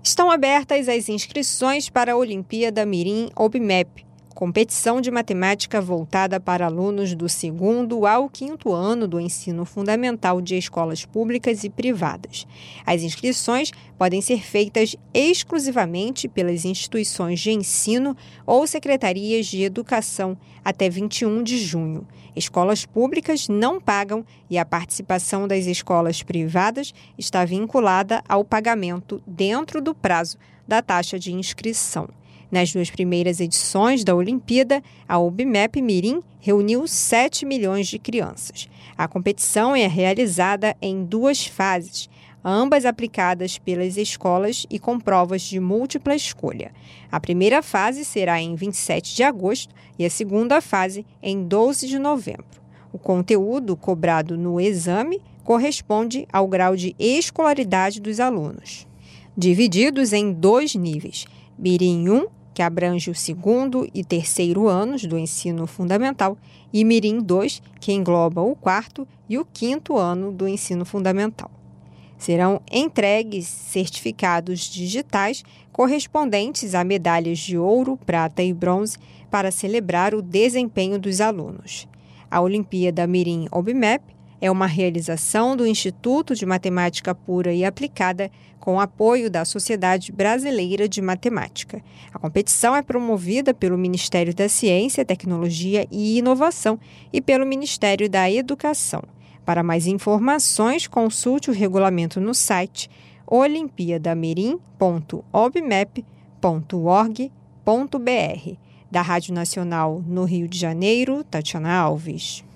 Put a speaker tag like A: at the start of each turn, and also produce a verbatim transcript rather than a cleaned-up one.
A: Estão abertas as inscrições para a Olimpíada Mirim OBMEP, competição de matemática voltada para alunos do segundo ao quinto ano do ensino fundamental de escolas públicas e privadas. As inscrições podem ser feitas exclusivamente pelas instituições de ensino ou secretarias de educação até vinte e um de junho. Escolas públicas não pagam e a participação das escolas privadas está vinculada ao pagamento dentro do prazo da taxa de inscrição. Nas duas primeiras edições da Olimpíada, a OBMEP Mirim reuniu sete milhões de crianças. A competição é realizada em duas fases, ambas aplicadas pelas escolas e com provas de múltipla escolha. A primeira fase será em vinte e sete de agosto e a segunda fase em doze de novembro. O conteúdo cobrado no exame corresponde ao grau de escolaridade dos alunos, divididos em dois níveis: Mirim um, que abrange o segundo e terceiro anos do ensino fundamental, e Mirim dois, que engloba o quarto e o quinto ano do ensino fundamental. Serão entregues certificados digitais correspondentes a medalhas de ouro, prata e bronze para celebrar o desempenho dos alunos. A Olimpíada Mirim OBMEP é uma realização do Instituto de Matemática Pura e Aplicada com apoio da Sociedade Brasileira de Matemática. A competição é promovida pelo Ministério da Ciência, Tecnologia e Inovação e pelo Ministério da Educação. Para mais informações, consulte o regulamento no site olimpiadamirim ponto obmep ponto org ponto br. Da Rádio Nacional no Rio de Janeiro, Tatiana Alves.